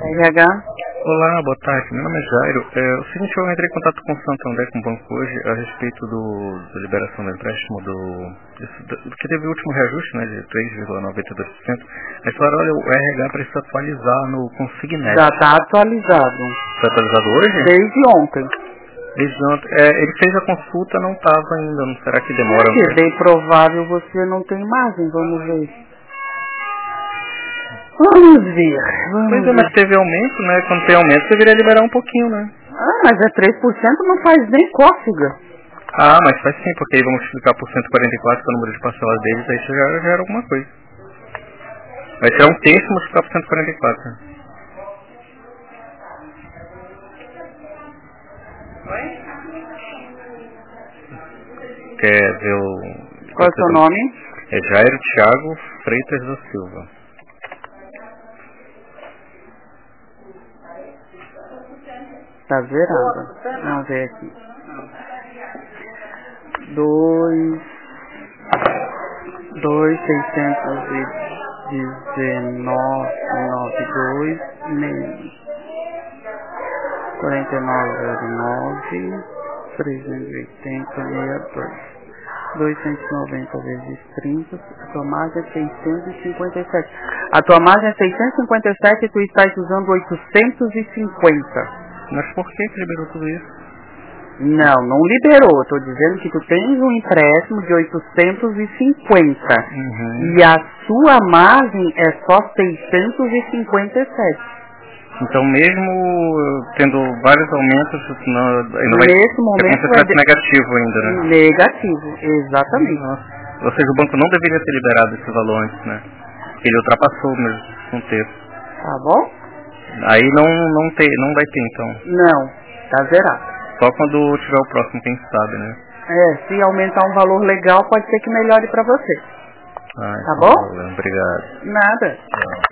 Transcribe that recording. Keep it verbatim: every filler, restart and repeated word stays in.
R H? Olá, boa tarde. Meu nome é Jairo. É, o seguinte, eu entrei em contato com o Santander, com o banco hoje, a respeito do, da liberação do empréstimo, do, desse, do que teve o último reajuste, né, de três vírgula noventa e dois por cento. Aí falaram, olha, o R H precisa atualizar no Consignet. Já está atualizado. Foi atualizado hoje? Desde ontem. Desde ontem. É, ele fez a consulta, não estava ainda. Não será que demora? Se é bem provável, você não tem imagem, vamos ver. Vamos ver. Vamos Pois é, ver. mas teve aumento, né? Quando tem aumento, deveria liberar um pouquinho, né? Ah, mas é três por cento, não faz nem cócega. Ah, mas faz sim, porque aí vamos multiplicar por cento e quarenta e quatro, que é o número de parcelas deles, aí isso já, já era alguma coisa. Vai tirar um terço e multiplicar por cento e quarenta e quatro. Quer ver o... Qual é o seu nome? É Jairo Thiago Freitas da Silva. Tá zerado. Vamos ver aqui. Dois... Dois, seiscentos e dezenove, noventa e dois, menos quarenta e nove, zero nove, trezentos e oitenta, sessenta e dois. duzentos e noventa vezes trinta, a tua margem é seiscentos e cinquenta e sete. A tua margem é seiscentos e cinquenta e sete e tu estás usando oitocentos e cinquenta. Mas por que que liberou tudo isso? Não, não liberou. Estou dizendo que tu tens um empréstimo de oitocentos e cinquenta. Uhum. E a sua margem é só seiscentos e cinquenta e sete. Então mesmo tendo vários aumentos, não, ainda vai Nesse momento ser vai de... negativo ainda, né? Negativo, exatamente. Nossa. Ou seja, o banco não deveria ter liberado esse valor antes, né? Porque ele ultrapassou mesmo um terço. Tá bom? Aí não, não, tem, não vai ter então. Não, tá zerado. Só quando tiver o próximo, quem sabe, né? É, se aumentar um valor legal, pode ser que melhore pra você. Ah, tá então, bom? Obrigado. Nada. Tchau.